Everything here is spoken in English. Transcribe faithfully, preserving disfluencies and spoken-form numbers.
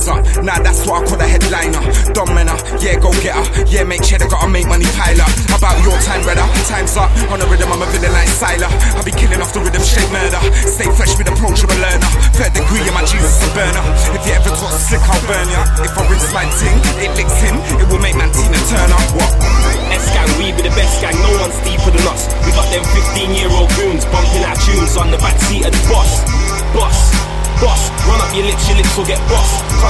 riser. Nah, that's what I call a headliner. Dom Menor, yeah, go get her. Yeah, make cheddar, gotta make money pile up. About your time, brother, time's up. On the rhythm, I'm a villain like Siler. I be killing off the rhythm, straight murder. Stay fresh with approach of a learner. Third degree, and my Jesus a burner. If you ever talk slick, I'll burn ya. If I rinse my ting, it licks him. It will make man Tina Turner. What? S-gang, we be the best gang, no one's deeper than us. We got them fifteen-year-old goons bumping our tunes on the backseat of the bus. Boss, boss, run up your lips, your lips will get boss. Can't